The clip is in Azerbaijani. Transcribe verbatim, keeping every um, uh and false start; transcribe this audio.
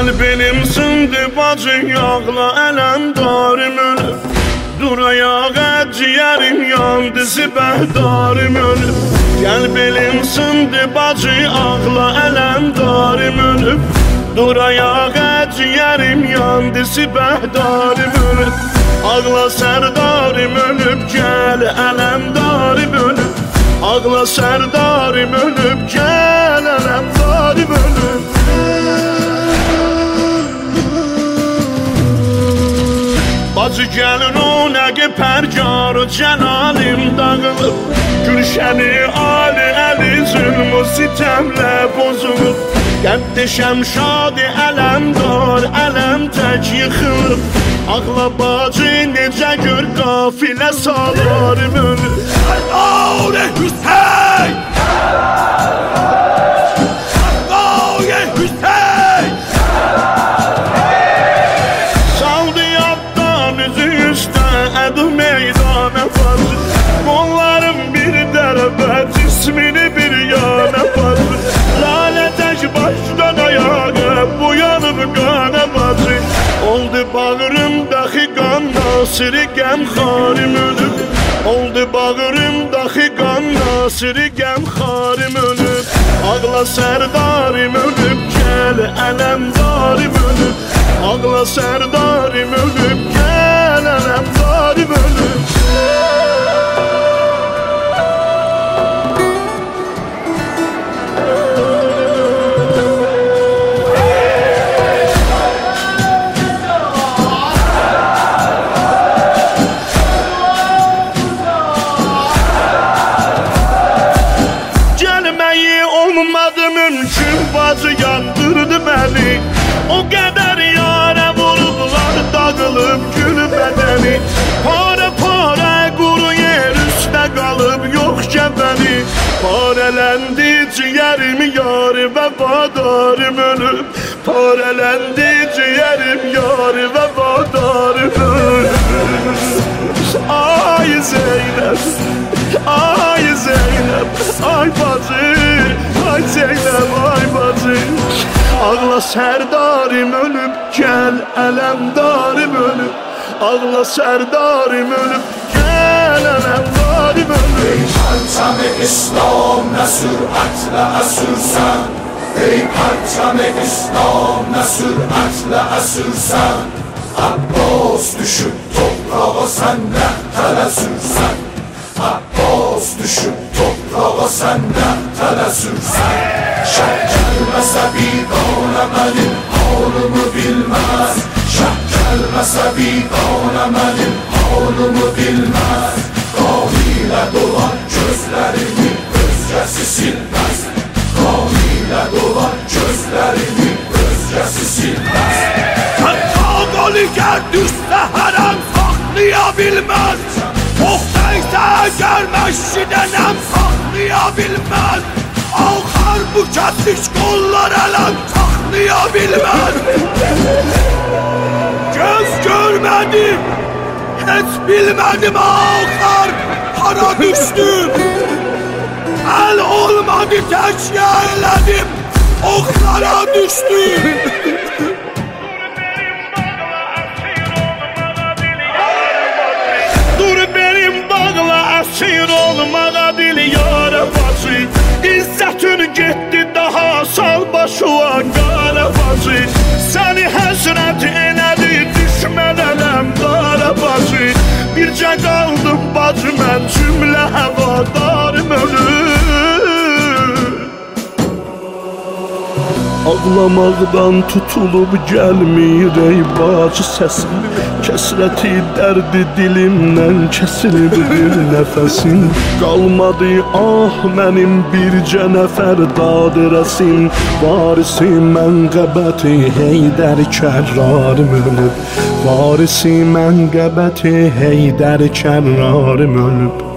Gel benim sındı bacı ağla elem darım ölüp Dur ayağa ciğerim yandı zibehdarım ölüp Gel benim sındı bacı ağla elem darım ölüp Dur ayağa ciğerim yandı zibehdarım ölüp Ağla serdarım ölüp gel elem darım ölüp Ağla serdarım ölüp gel elem darım ölüp Bacı gəlin o nəqi pərgarı cəlalim dağılıb Gülşəni ali əli zülmü sitəmlə bozulub Qəddişəm şadi ələmdar, ələm tək yıxılıb Ağla bacı necə gör qafilə salarım ölüb Əlqavlə Hüseyn! Əlqavlə Hüseyn! Ədu meydana fazı Qollarım bir dərəbə Cismini bir yana fazı Lalə tək başdan ayağa Bu yanıb qana bacı Oldu bağrımdakı qan Nasiri qəmxarim ölüb Oldu bağrımdakı qan Nasiri qəmxarim ölüb Ağla sərdarim ölüb Gəl ələmdarim ölüb Ağla sərdarim ölüb Gəl ələmdarim ölüb Gəlməyi olmadı mümkün Bacı yandırdı məni O qədər yarə vurublar Dağılıb gül bədəni Para para quru yer üstə qalıb Yox gəbəni Parələndi ciyərim yarı vəfadarım ölüb Parələndi ciyərim yarı vəfadarım ölüb Ay Zeynəb Ay Zeynəb Ay bacı Ay Zeynəb Ay bacı Ağla sərdarim ölüb Gəl ələmdarim ölüb Ağla sərdarim ölüb Gəl ələmdarim ölüb Ey parçam-ı İslam nə sürətlə əsürsən Ey parçam-ı İslam nə sürətlə əsürsən Abbas düşüb toprağa sən nə tələ sürsən Abbas düşüb toprağa sən nə tələ sürsən Şəh gəlməsə bidana mənim halımı bilməz Şəh gəlməsə bidana mənim halımı bilməz Qan ilə dolan gözlərimi özgəsi silməz Qan ilə dolan gözlərimi özgəsi silməz Qalı gər düşsə hərəm saxlaya bilməz Oxtaysa əgər məşqidənəm saxlaya bilməz Ağar bu kəsiş qollar ələm saxlaya bilməz Göz görmədim, heç bilmədim ağar hara düşdüm Əl olmadı təkyə elədim, oxlara düşdüm Əsir olmağa dil yara bacı İzzətin getdi daha sal başıva qara bacı Səni həsrət elədi düşmən ələm qara bacı Bircə qaldım bacı mən cümlə həvadarım ölüb Ağlamaqdan tutulub gəlmir ey bacı səsim Kəsrəti dərdi dilimdən kəsilib bir nəfəsim Qalmadı ah mənim bircə nəfər dadirəsim Varisi mənqəbəti Heydər kərrarım ölüb Varisi mənqəbəti Heydər kərrarım ölüb